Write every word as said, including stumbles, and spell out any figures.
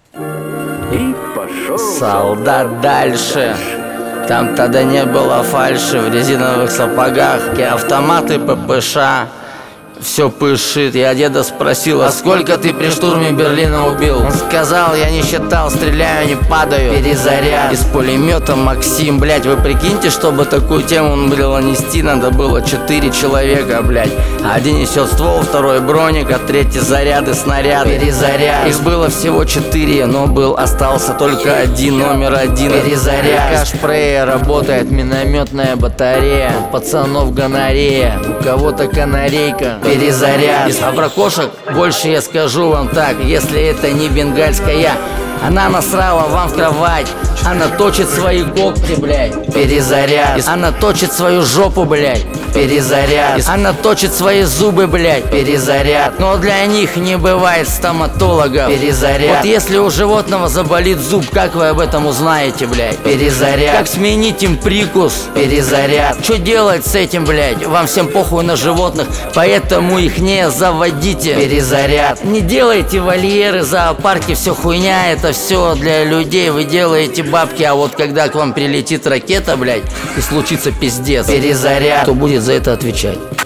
И пошел солдат дальше. Там тогда не было фальши, в резиновых сапогах и автоматы ППШ. Все пышит. Я деда спросил: а сколько ты при штурме Берлина убил? Он сказал: я не считал, стреляю, не падаю. Перезаряд из пулемета Максим. Блять, вы прикиньте, чтобы такую тему было нести, надо было четыре человека, блять. Один несет ствол, второй броник, а третий заряды, снаряды. Перезаряд. Их было всего четыре, но был остался только один, номер один. Перезаряд. Кашпрея работает минометная батарея. У пацанов гонорея, у кого-то канарейка. Перезаряд. Из абракошек больше я скажу вам так: если это не бенгальская, она насрала вам в кровать. Она точит свои когти, блядь. Перезаряд. Она точит свою жопу, блядь. Перезаряд. Она точит свои зубы, блядь. Перезаряд. Но для них не бывает стоматолога. Перезаряд. Вот если у животного заболит зуб, как вы об этом узнаете, блядь? Перезаряд. Как сменить им прикус? Перезаряд. Что делать с этим, блядь? Вам всем похуй на животных, поэтому их не заводите. Перезаряд. Не делайте вольеры, зоопарки, все хуйня, это все для людей. Вы делаете бабки, а вот когда к вам прилетит ракета, блядь, и случится пиздец, перезаряд, кто будет за это отвечать?